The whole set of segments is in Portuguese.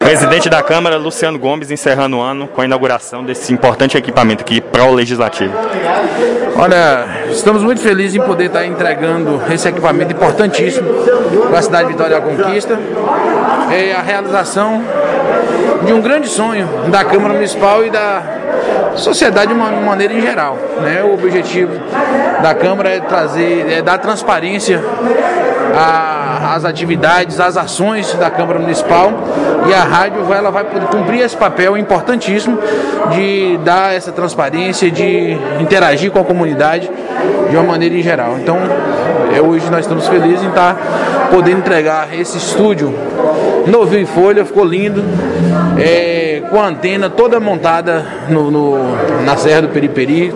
Presidente da Câmara, Luciano Gomes, encerrando o ano com a inauguração desse importante equipamento aqui para o Legislativo. Olha, estamos muito felizes em poder estar entregando esse equipamento importantíssimo para a cidade de Vitória da Conquista. É a realização de um grande sonho da Câmara Municipal e da sociedade de uma maneira em geral, né? O objetivo da Câmara é dar transparência às atividades, às ações da Câmara Municipal, e a rádio vai poder cumprir esse papel importantíssimo de dar essa transparência, de interagir com a comunidade de uma maneira em geral. Então, hoje nós estamos felizes em estar podendo entregar esse estúdio novinho em folha, ficou lindo, com a antena toda montada na Serra do Periperi,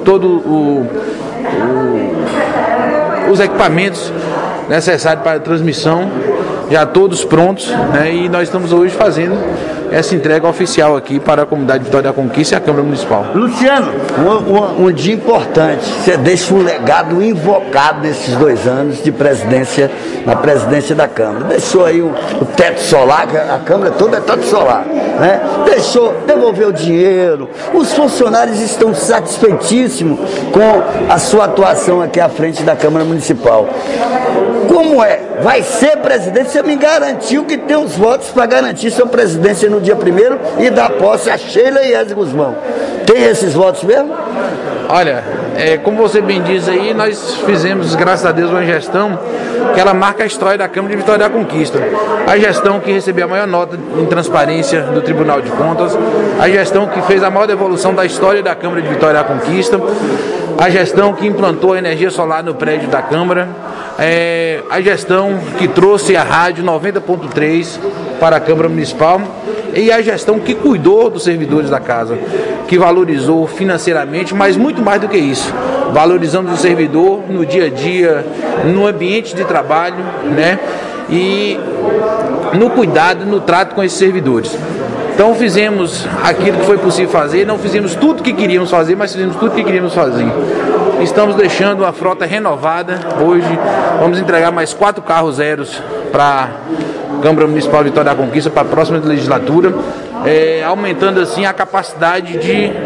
os equipamentos necessários para a transmissão, já todos prontos, né? E nós estamos hoje fazendo essa entrega oficial aqui para a comunidade de Vitória da Conquista e a Câmara Municipal. Luciano, um dia importante, você deixa um legado invocado nesses 2 anos de presidência, na presidência da Câmara. Deixou aí o teto solar, a Câmara toda é teto solar, né? Devolveu o dinheiro, os funcionários estão satisfeitíssimos com a sua atuação aqui à frente da Câmara Municipal. Como é? Vai ser presidente? Você me garantiu que tem os votos para garantir sua presidência no dia 1º e dar posse a Sheila e Ezio Guzmão. Tem esses votos mesmo? Olha, como você bem diz aí, nós fizemos, graças a Deus, uma gestão que ela marca a história da Câmara de Vitória da Conquista. A gestão que recebeu a maior nota em transparência do Tribunal de Contas, a gestão que fez a maior devolução da história da Câmara de Vitória da Conquista, a gestão que implantou a energia solar no prédio da Câmara, a gestão que trouxe a rádio 90.3 para a Câmara Municipal, e a gestão que cuidou dos servidores da casa, que valorizou financeiramente, mas muito mais do que isso, valorizando o servidor no dia a dia, no ambiente de trabalho, né? E no cuidado, no trato com esses servidores. Então fizemos aquilo que foi possível fazer, não fizemos tudo que queríamos fazer, mas fizemos tudo que queríamos fazer. Estamos deixando uma frota renovada. Hoje vamos entregar mais 4 carros zeros para a Câmara Municipal de Vitória da Conquista para a próxima legislatura, aumentando assim a capacidade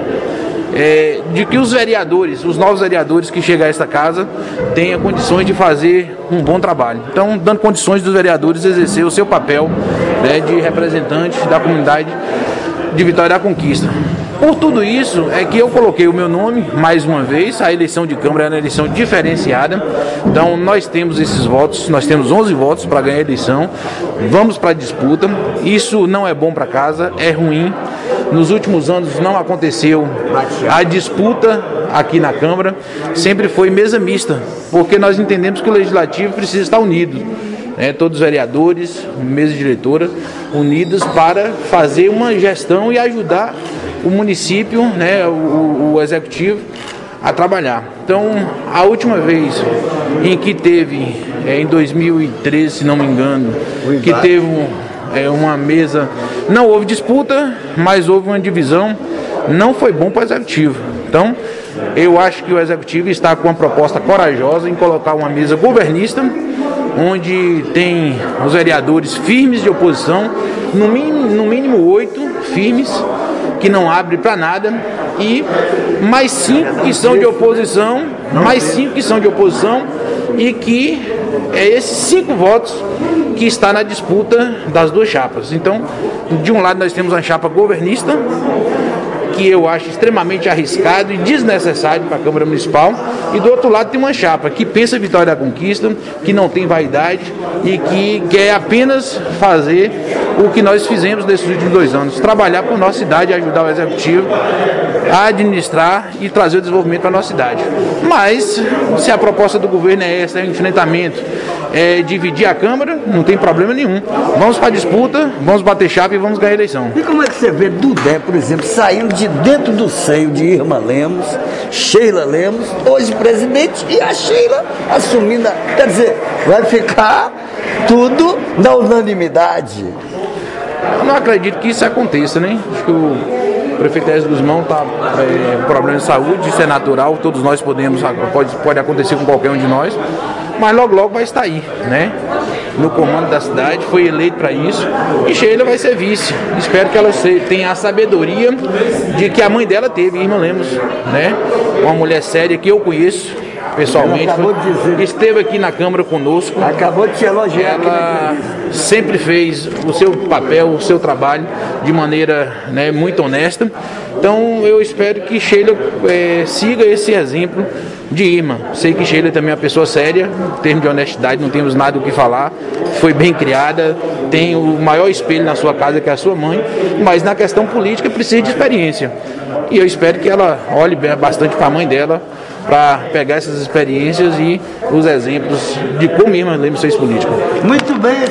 de que os vereadores, os novos vereadores que chegam a esta casa, tenham condições de fazer um bom trabalho. Então, dando condições dos vereadores exercer o seu papel, né, de representante da comunidade de Vitória da Conquista. Por tudo isso é que eu coloquei o meu nome, mais uma vez. A eleição de Câmara é uma eleição diferenciada. Então nós temos esses votos, nós temos 11 votos para ganhar a eleição. Vamos para a disputa. Isso não é bom para casa, é ruim. Nos últimos anos não aconteceu a disputa aqui na Câmara, sempre foi mesa mista, porque nós entendemos que o Legislativo precisa estar unido. Todos os vereadores, mesa diretora, unidos para fazer uma gestão e ajudar o município, né, o executivo, a trabalhar. Então, a última vez em que teve, em 2013, se não me engano, que teve uma mesa, não houve disputa, mas houve uma divisão, não foi bom para o executivo. Então, eu acho que o executivo está com uma proposta corajosa em colocar uma mesa governista, onde tem os vereadores firmes de oposição, no mínimo 8 firmes, que não abre para nada, e mais 5 que são de oposição, e que esses 5 votos que está na disputa das 2 chapas. Então, de um lado nós temos uma chapa governista, que eu acho extremamente arriscado e desnecessário para a Câmara Municipal, e do outro lado tem uma chapa que pensa em Vitória da Conquista, que não tem vaidade e que quer apenas fazer o que nós fizemos nesses últimos 2 anos, trabalhar por nossa cidade, ajudar o executivo a administrar e trazer o desenvolvimento para a nossa cidade. Mas, se a proposta do governo é essa, é um enfrentamento, dividir a Câmara, não tem problema nenhum. Vamos para a disputa, vamos bater chapa e vamos ganhar a eleição. E como é que você vê Dudé, por exemplo, saindo de dentro do seio de Irma Lemos, Sheila Lemos, hoje presidente, e a Sheila assumindo, quer dizer, vai ficar tudo na unanimidade? Eu não acredito que isso aconteça, né? Acho que o prefeito Ezio Guzmão está com problema de saúde, isso é natural, todos nós pode acontecer com qualquer um de nós, mas logo vai estar aí, né? no comando da cidade, foi eleito para isso, e Sheila vai ser vice. Espero que ela tenha a sabedoria de que a mãe dela teve, Irma Lemos, né? Uma mulher séria que eu conheço pessoalmente, esteve aqui na Câmara conosco. Acabou de te elogiar. Ela sempre fez o seu papel, o seu trabalho de maneira, né, muito honesta. Então eu espero que Sheila siga esse exemplo de Irma. Sei que Sheila também é uma pessoa séria, em termos de honestidade, não temos nada o que falar. Foi bem criada, tem o maior espelho na sua casa, que é a sua mãe, mas na questão política precisa de experiência. E eu espero que ela olhe bastante para a mãe dela, para pegar essas experiências e os exemplos de como Irma Lemos fez política. Muito bem.